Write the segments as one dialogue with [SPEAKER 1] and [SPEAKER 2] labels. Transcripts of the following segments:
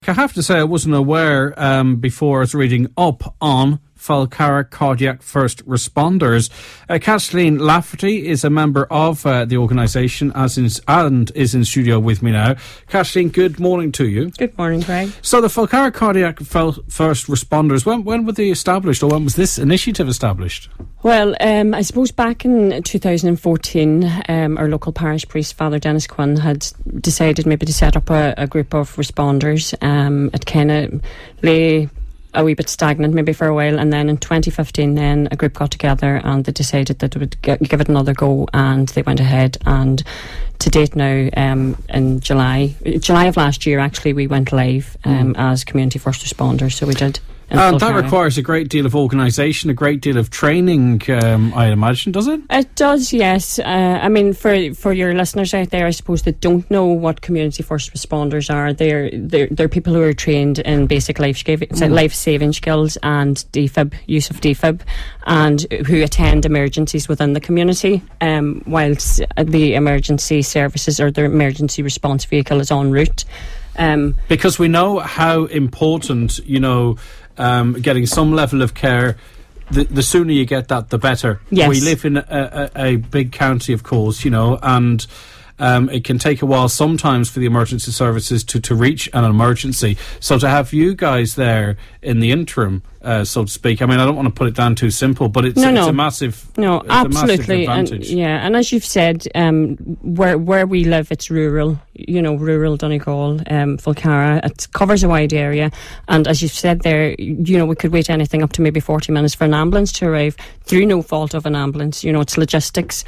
[SPEAKER 1] I have to say I wasn't aware before I was reading up on Falcarragh Cardiac First Responders. Kathleen Lafferty is a member of the organisation and is in studio with me now. Kathleen, good morning to you.
[SPEAKER 2] Good morning, Craig.
[SPEAKER 1] So the Falcarragh Cardiac First Responders, when were they established, or when was this initiative established?
[SPEAKER 2] Well, I suppose back in 2014, our local parish priest, Father Dennis Quinn, had decided maybe to set up a group of responders. It kind of lay a wee bit stagnant maybe for a while, and then in 2015 then a group got together and they decided that they would give it another go, and they went ahead, and to date now, in July of last year actually, we went live as community first responders, so we did.
[SPEAKER 1] And that requires a great deal of organisation, a great deal of training, I imagine, does it?
[SPEAKER 2] It does, yes. I mean, for your listeners out there, I suppose, that don't know what community first responders are, they're people who are trained in basic life-saving skills and use of defib, and who attend emergencies within the community, whilst the emergency services or the emergency response vehicle is en route.
[SPEAKER 1] Because we know how important, getting some level of care, the sooner you get that, the better.
[SPEAKER 2] Yes.
[SPEAKER 1] We live in a big county, of course, and it can take a while sometimes for the emergency services to reach an emergency. So to have you guys there in the interim, so to speak, I mean, I don't want to put it down too simple, but it's a massive,
[SPEAKER 2] absolutely,
[SPEAKER 1] a massive advantage.
[SPEAKER 2] And as you've said, where we live, it's rural, rural Donegal, Falcarragh. It covers a wide area, and as you've said there, we could wait anything up to maybe 40 minutes for an ambulance to arrive through no fault of an ambulance. It's logistics.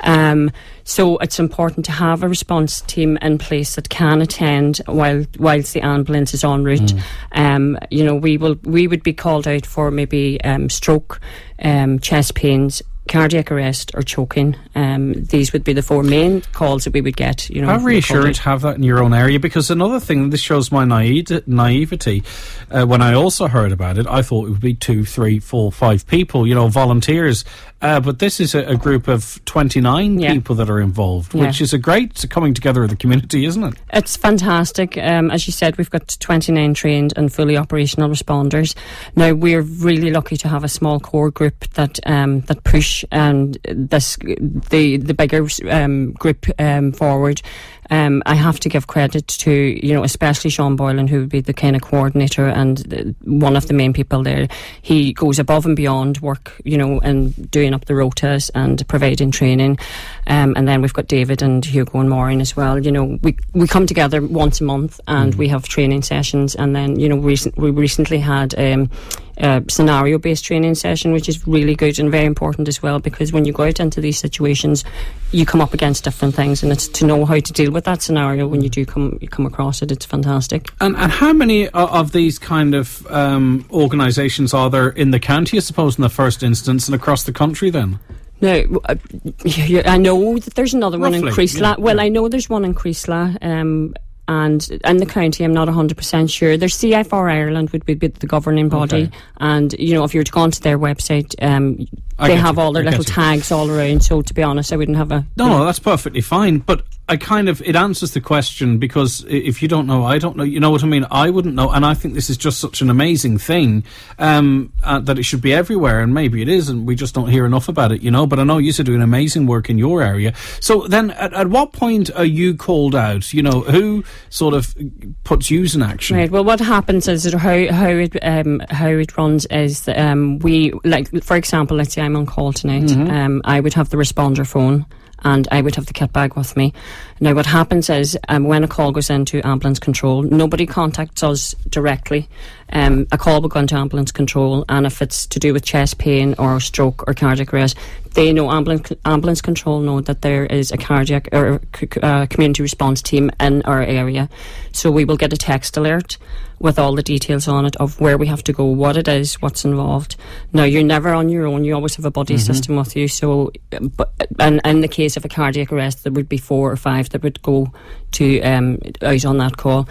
[SPEAKER 2] So it's important to have a response team in place that can attend whilst the ambulance is en route. We would be called out for maybe stroke, chest pains, cardiac arrest or choking. These would be the four main calls that we would get.
[SPEAKER 1] How reassuring to have that in your own area, because another thing, this shows my naivety. When I also heard about it, I thought it would be 2, 3, 4, 5 people, volunteers. But this is a group of 29 people that are involved, which is a great coming together of the community, isn't it?
[SPEAKER 2] It's fantastic. As you said, we've got 29 trained and fully operational responders. Now, we're really lucky to have a small core group that push the bigger group forward. I have to give credit to, especially Sean Boylan, who would be the kind of coordinator and one of the main people there. He goes above and beyond work, and doing up the rotas and providing training. And then we've got David and Hugo and Maureen as well. We come together once a month and we have training sessions. And then, we recently had a scenario-based training session, which is really good and very important as well, because when you go out into these situations, you come up against different things, and it's to know how to deal with that scenario when you do come across it. It's fantastic.
[SPEAKER 1] And how many of these kind of organisations are there in the county, I suppose, in the first instance, and across the country then?
[SPEAKER 2] No, I know that there's another one in Creeslough.
[SPEAKER 1] Yeah.
[SPEAKER 2] Well, I know there's one in Creeslough, and in the county, I'm not 100% sure. There's CFR Ireland would be the governing body, okay. And if you were to go onto their website, they have all their little tags all around. So to be honest, I wouldn't have a... No,
[SPEAKER 1] that's perfectly fine. But it answers the question, because if you don't know, I don't know. You know what I mean? I wouldn't know, and I think this is just such an amazing thing that it should be everywhere, and maybe it is, and we just don't hear enough about it, But I know you are doing amazing work in your area. So then, at what point are you called out? Who sort of puts you in action?
[SPEAKER 2] Right. Well, what happens is that how it runs is that, we, like, for example, let's say I'm on call tonight. Mm-hmm. I would have the responder phone, and I would have the kit bag with me. Now, what happens is, when a call goes into ambulance control, nobody contacts us directly. A call will go into ambulance control, and if it's to do with chest pain or stroke or cardiac arrest, they know, ambulance control know that there is a cardiac or community response team in our area. So we will get a text alert with all the details on it of where we have to go, what it is, what's involved. Now, you're never on your own. You always have a buddy system with you. So, and in the case of a cardiac arrest, there would be 4 or 5 that would go to out on that call.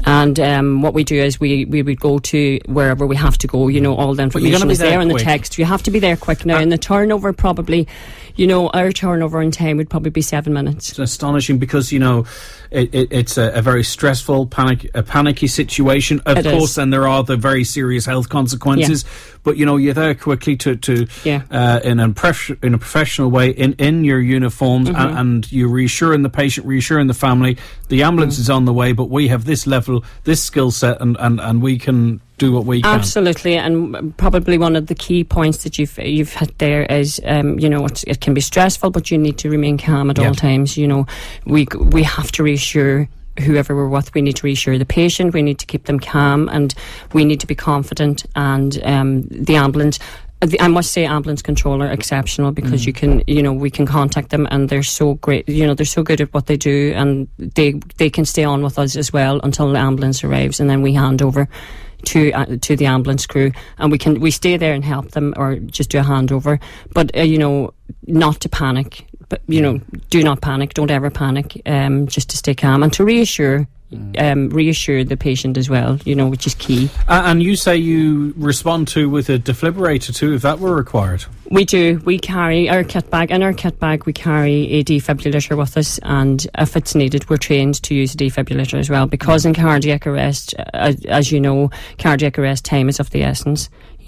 [SPEAKER 2] And what we do is we would go to wherever we have to go. All the information is there on the text. You have to be there quick now. And the turnover probably, our turnover in time would probably be 7 minutes.
[SPEAKER 1] It's astonishing because, it's a very stressful, panicky situation. Of course, then there are the very serious health consequences. Yeah. But, you're there quickly in a professional way, in your uniforms, and you're reassuring the patient, reassuring the family. The ambulance is on the way, but we have this level, this skill set, and we can do what we can.
[SPEAKER 2] Absolutely, and probably one of the key points that you've had there is, it can be stressful, but you need to remain calm at all times. We have to reassure whoever we're with. We need to reassure the patient. We need to keep them calm, and we need to be confident. And the ambulance. I must say, ambulance control are exceptional because we can contact them, and they're so great. They're so good at what they do, and they can stay on with us as well until the ambulance arrives, and then we hand over to the ambulance crew, and we stay there and help them, or just do a handover. But not to panic. But do not panic. Don't ever panic. Just to stay calm and to reassure the patient as well, which is key.
[SPEAKER 1] And you say you respond with a defibrillator too, if that were required?
[SPEAKER 2] We do. We carry our kit bag. In our kit bag, we carry a defibrillator with us, and if it's needed, we're trained to use a defibrillator as well, because in cardiac arrest, as you know, cardiac arrest time is of the essence.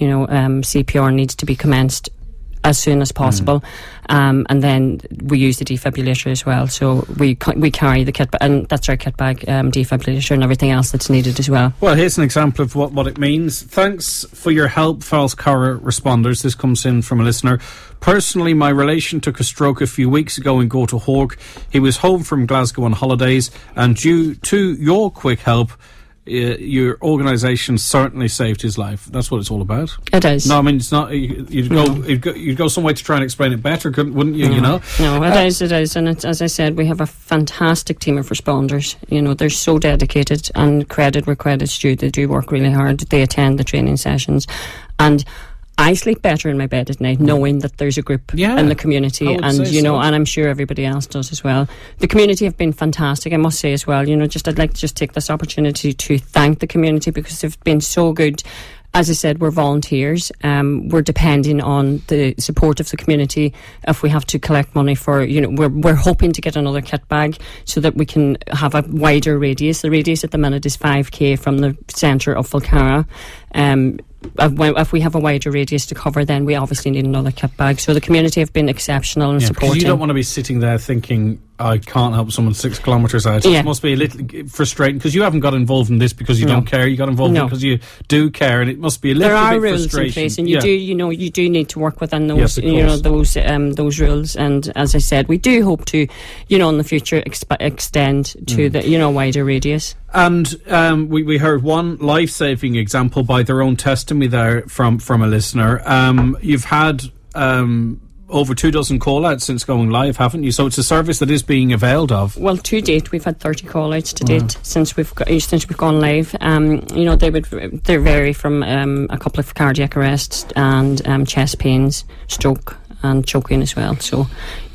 [SPEAKER 2] CPR needs to be commenced as soon as possible, and then we use the defibrillator as well. So we carry the kit, and that's our kit bag, defibrillator and everything else that's needed as well.
[SPEAKER 1] Well, here's an example of what it means. Thanks for your help, Falscara responders. This comes in from a listener. Personally, my relation took a stroke a few weeks ago in Go to Hork. He was home from Glasgow on holidays, and due to your quick help, your organisation certainly saved his life. That's what it's all about.
[SPEAKER 2] It is.
[SPEAKER 1] No, I mean, it's not. You'd go some way to try and explain it better, wouldn't you?
[SPEAKER 2] No, it is, and it's, as I said, we have a fantastic team of responders. They're so dedicated, and credit where credit's due. They do work really hard. They attend the training sessions, and I sleep better in my bed at night knowing that there's a group in the community, and and I'm sure everybody else does as well. The community have been fantastic, I must say as well. I'd like to just take this opportunity to thank the community, because they've been so good. As I said, we're volunteers. We're depending on the support of the community. If we have to collect money for, we're hoping to get another kit bag so that we can have a wider radius. The radius at the minute is 5k from the centre of Falcara. If we have a wider radius to cover, then we obviously need another kit bag. So the community have been exceptional and supporting.
[SPEAKER 1] You don't want to be sitting there thinking, I can't help someone 6 kilometres out. It must be a little frustrating, because you haven't got involved in this because you don't care. You got involved in it because you do care, and it must be a little bit frustrating. There are rules in place,
[SPEAKER 2] and you do need to work within those, those rules. And as I said, we do hope to, in the future extend to the wider radius.
[SPEAKER 1] And we heard one life-saving example by their own testimony there from a listener. You've had over 24 call-outs since going live, haven't you? So it's a service that is being availed of.
[SPEAKER 2] Well, to date, we've had 30 call-outs to date since we've gone live. They vary from a couple of cardiac arrests and chest pains, stroke, and choking as well. So,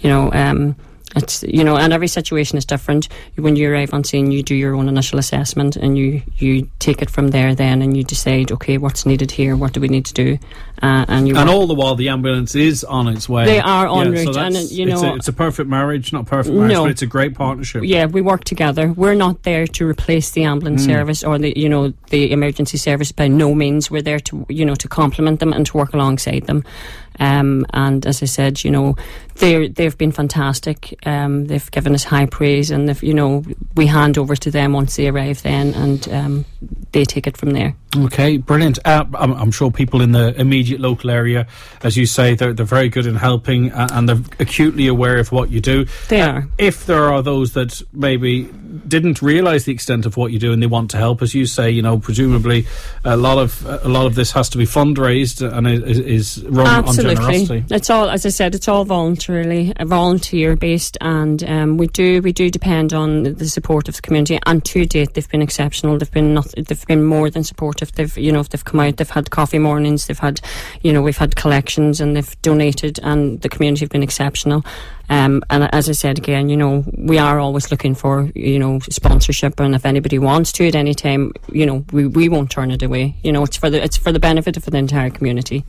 [SPEAKER 2] it's and every situation is different. When you arrive on scene, you do your own initial assessment, and you take it from there then, and you decide, okay, what's needed here, what do we need to do, and all
[SPEAKER 1] the while the ambulance is on its way.
[SPEAKER 2] They are en route,
[SPEAKER 1] so
[SPEAKER 2] and
[SPEAKER 1] it's a perfect marriage, not perfect marriage, but it's a great partnership.
[SPEAKER 2] Yeah, we work together. We're not there to replace the ambulance service or the emergency service, by no means. We're there to to complement them and to work alongside them. And as I said, they've been fantastic. They've given us high praise, and we hand over to them once they arrive then, and they take it from there.
[SPEAKER 1] Okay, brilliant. I'm sure people in the immediate local area, as you say, they're very good in helping, and they're acutely aware of what you do.
[SPEAKER 2] They are.
[SPEAKER 1] If there are those that maybe didn't realise the extent of what you do and they want to help, as you say, presumably a lot of this has to be fundraised and is run on generosity.
[SPEAKER 2] It's all, as I said, it's all volunteer based, and we do depend on the support of the community. And to date, they've been exceptional. They've they've been more than supportive. They've come out, they've had coffee mornings, they've had, we've had collections, and they've donated, and the community have been exceptional. And as I said again, we are always looking for, sponsorship, and if anybody wants to at any time, we won't turn it away. It's for the benefit of the entire community,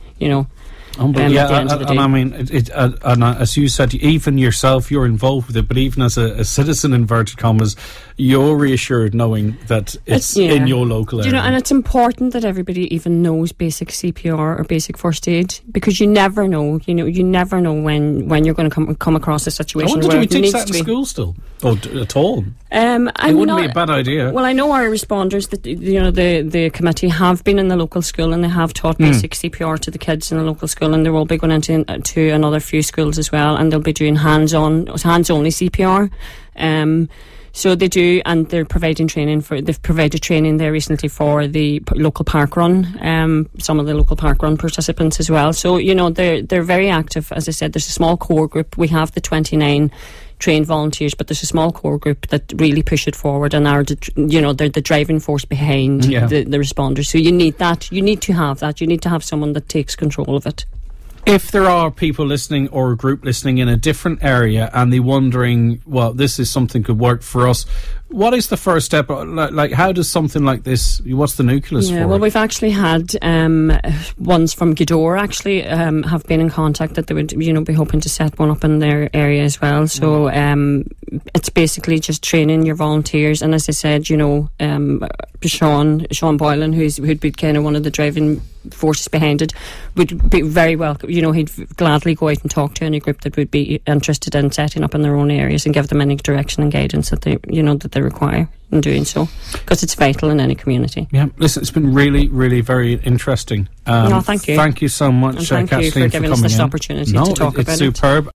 [SPEAKER 1] I mean, as you said, even yourself, you're involved with it, but even as a citizen, inverted commas, you're reassured knowing that it's in your local area.
[SPEAKER 2] And it's important that everybody even knows basic CPR or basic first aid, because you never know. You never know when you're going to come across a situation.
[SPEAKER 1] Do we teach that in school still, or at all? It wouldn't be a bad idea.
[SPEAKER 2] Well, I know our responders that the committee have been in the local school, and they have taught basic CPR to the kids in the local school, and they will be going into another few schools as well, and they'll be doing hands-only CPR. So they do, and they're providing training they've provided training there recently for the local park run, some of the local park run participants as well. So, they're very active. As I said, there's a small core group. We have the 29 trained volunteers, but there's a small core group that really push it forward and are they're the driving force behind the responders. So you need that. You need to have that. You need to have someone that takes control of it.
[SPEAKER 1] If there are people listening or a group listening in a different area and they're wondering, well, this is something could work for us, what is the first step? Like, how does something like this, what's the nucleus for
[SPEAKER 2] well,
[SPEAKER 1] it?
[SPEAKER 2] we've actually had ones from Gweedore actually have been in contact that they would, be hoping to set one up in their area as well. So it's basically just training your volunteers. And as I said, Sean Boylan, who'd be kind of one of the driving forces behind it, would be very welcome. He'd gladly go out and talk to any group that would be interested in setting up in their own areas and give them any direction and guidance that they require in doing so, because it's vital in any community.
[SPEAKER 1] Yeah, listen, it's been really, really very interesting.
[SPEAKER 2] Thank you.
[SPEAKER 1] Thank you so much,
[SPEAKER 2] and thank
[SPEAKER 1] Kathleen,
[SPEAKER 2] you for giving us this opportunity to talk about it.
[SPEAKER 1] It's superb.